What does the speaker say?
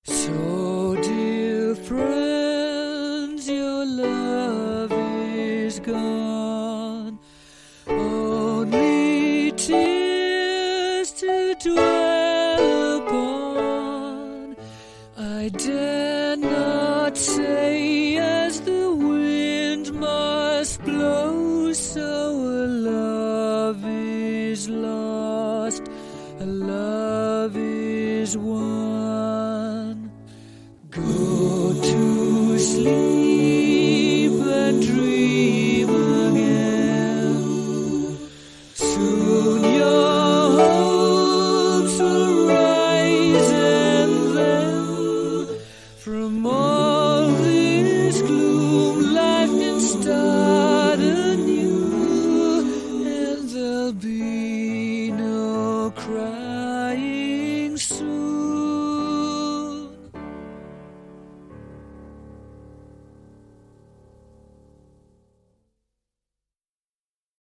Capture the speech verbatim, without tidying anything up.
So, dear friends, your love is gone. Only tears to dwell upon. I dare not say as the wind must blow, so a love is lost, a love is won.